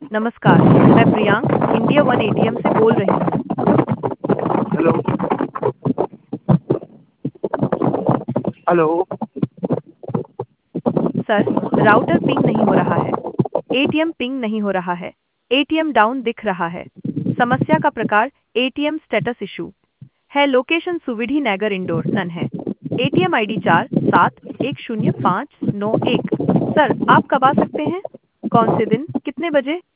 नमस्कार, मैं Priyank India one ATM से बोल रही हूँ। Hello. Hello. Sir, router ping नहीं हो रहा है। एटीएम पिंग नहीं हो रहा है। एटीएम डाउन दिख रहा है। समस्या का प्रकार एटीएम स्टेटस इशू है। लोकेशन सुविधि नगर इंडोर सन है। ATM ID 47105191। सर, आप कब आ सकते हैं? कौन से दिन? कितने बजे?